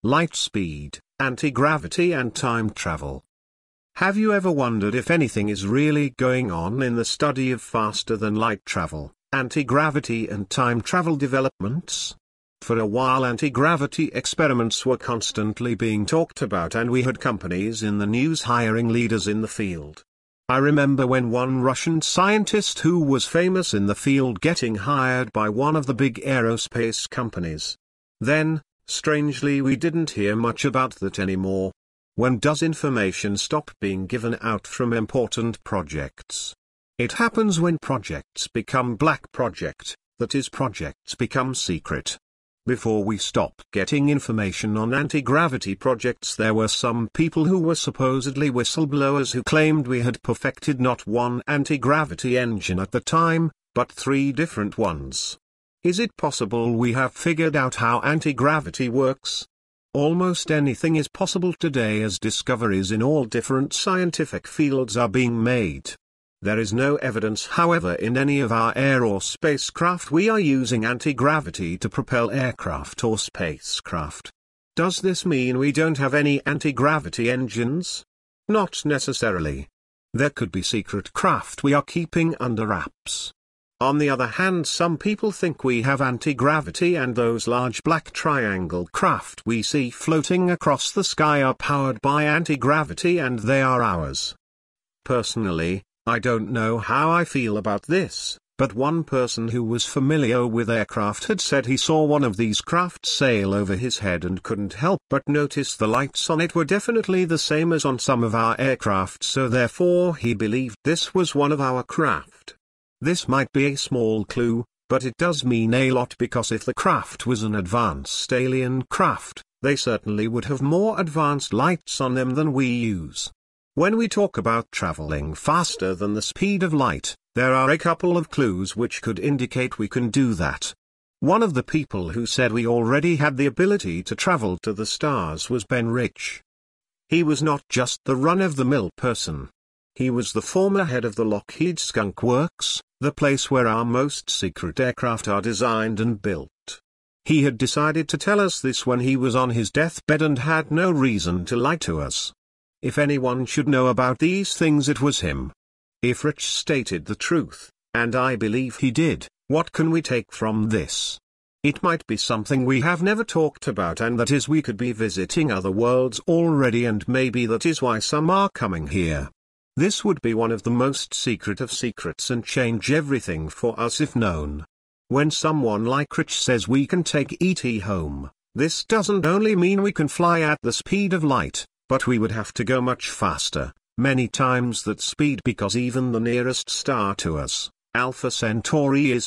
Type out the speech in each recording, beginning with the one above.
light speed, anti-gravity and time travel. Have you ever wondered if anything is really going on in the study of faster than light travel, anti-gravity and time travel developments? For a while anti-gravity experiments were constantly being talked about and we had companies in the news hiring leaders in the field. I remember when one Russian scientist who was famous in the field getting hired by one of the big aerospace companies. Then, strangely, we didn't hear much about that anymore. When does information stop being given out from important projects? It happens when projects become black project, that is, projects become secret. Before we stopped getting information on anti-gravity projects, there were some people who were supposedly whistleblowers who claimed we had perfected not one anti-gravity engine at the time, but 3 different ones. Is it possible we have figured out how anti-gravity works? Almost anything is possible today as discoveries in all different scientific fields are being made. There is no evidence, however, in any of our air or spacecraft we are using anti-gravity to propel aircraft or spacecraft. Does this mean we don't have any anti-gravity engines? Not necessarily. There could be secret craft we are keeping under wraps. On the other hand, some people think we have anti-gravity and those large black triangle craft we see floating across the sky are powered by anti-gravity and they are ours. Personally, I don't know how I feel about this, but one person who was familiar with aircraft had said he saw one of these craft sail over his head and couldn't help but notice the lights on it were definitely the same as on some of our aircraft, so therefore he believed this was one of our craft. This might be a small clue, but it does mean a lot because if the craft was an advanced alien craft, they certainly would have more advanced lights on them than we use. When we talk about traveling faster than the speed of light, there are a couple of clues which could indicate we can do that. One of the people who said we already had the ability to travel to the stars was Ben Rich. He was not just the run-of-the-mill person. He was the former head of the Lockheed Skunk Works, the place where our most secret aircraft are designed and built. He had decided to tell us this when he was on his deathbed and had no reason to lie to us. If anyone should know about these things, it was him. If Rich stated the truth, and I believe he did, what can we take from this? It might be something we have never talked about, and that is we could be visiting other worlds already, and maybe that is why some are coming here. This would be one of the most secret of secrets and change everything for us if known. When someone like Rich says we can take ET home, this doesn't only mean we can fly at the speed of light, but we would have to go much faster, many times that speed, because even the nearest star to us, Alpha Centauri, is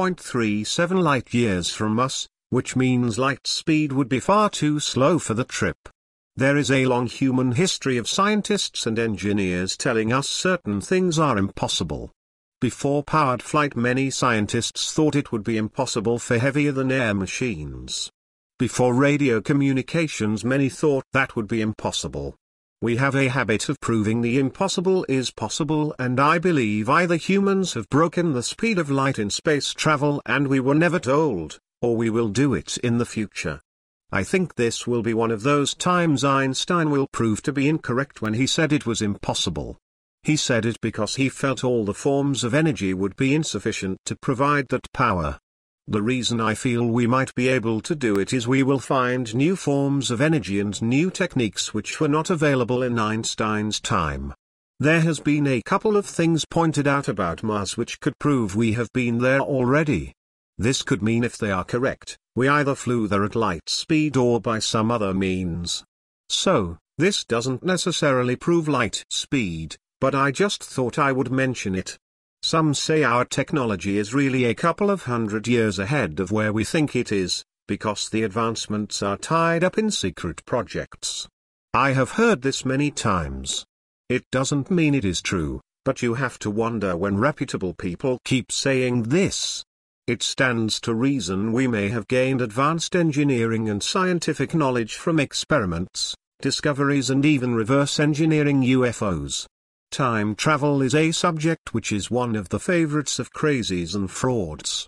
4.37 light-years from us, which means light speed would be far too slow for the trip. There is a long human history of scientists and engineers telling us certain things are impossible. Before powered flight, many scientists thought it would be impossible for heavier-than-air machines. Before radio communications, many thought that would be impossible. We have a habit of proving the impossible is possible, and I believe either humans have broken the speed of light in space travel and we were never told, or we will do it in the future. I think this will be one of those times Einstein will prove to be incorrect when he said it was impossible. He said it because he felt all the forms of energy would be insufficient to provide that power. The reason I feel we might be able to do it is we will find new forms of energy and new techniques which were not available in Einstein's time. There has been a couple of things pointed out about Mars which could prove we have been there already. This could mean, if they are correct, we either flew there at light speed or by some other means. So, this doesn't necessarily prove light speed, but I just thought I would mention it. Some say our technology is really a couple of 100 years ahead of where we think it is, because the advancements are tied up in secret projects. I have heard this many times. It doesn't mean it is true, but you have to wonder when reputable people keep saying this. It stands to reason we may have gained advanced engineering and scientific knowledge from experiments, discoveries, and even reverse engineering UFOs. Time travel is a subject which is one of the favorites of crazies and frauds.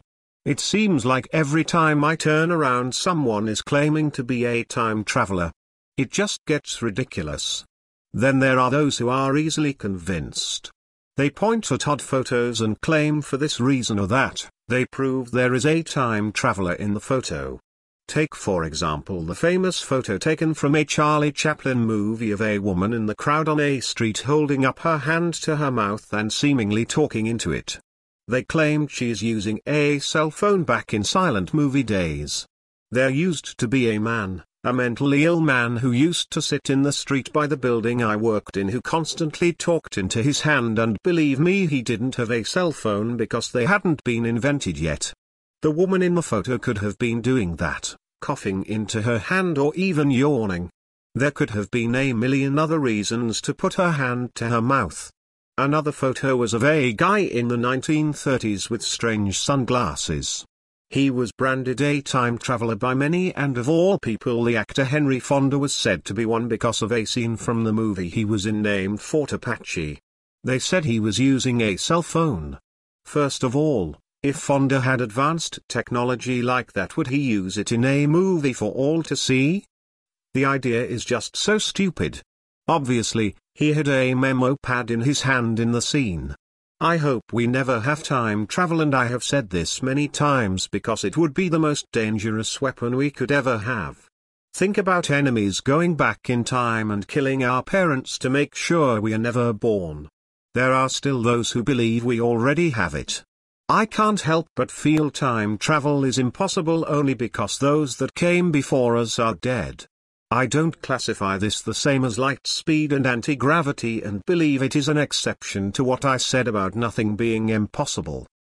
It seems like every time I turn around someone is claiming to be a time traveler. It just gets ridiculous. Then there are those who are easily convinced. They point at odd photos and claim for this reason or that, they prove there is a time traveler in the photo. Take for example the famous photo taken from a Charlie Chaplin movie of a woman in the crowd on a street holding up her hand to her mouth and seemingly talking into it. They claimed she is using a cell phone back in silent movie days. There used to be a man, a mentally ill man who used to sit in the street by the building I worked in who constantly talked into his hand, and believe me, he didn't have a cell phone because they hadn't been invented yet. The woman in the photo could have been doing that, coughing into her hand or even yawning. There could have been a million other reasons to put her hand to her mouth. Another photo was of a guy in the 1930s with strange sunglasses. He was branded a time traveler by many, and of all people the actor Henry Fonda was said to be one because of a scene from the movie he was in named Fort Apache. They said he was using a cell phone. First of all, if Fonda had advanced technology like that, would he use it in a movie for all to see? The idea is just so stupid. Obviously, he had a memo pad in his hand in the scene. I hope we never have time travel, and I have said this many times because it would be the most dangerous weapon we could ever have. Think about enemies going back in time and killing our parents to make sure we are never born. There are still those who believe we already have it. I can't help but feel time travel is impossible only because those that came before us are dead. I don't classify this the same as light speed and anti-gravity and believe it is an exception to what I said about nothing being impossible.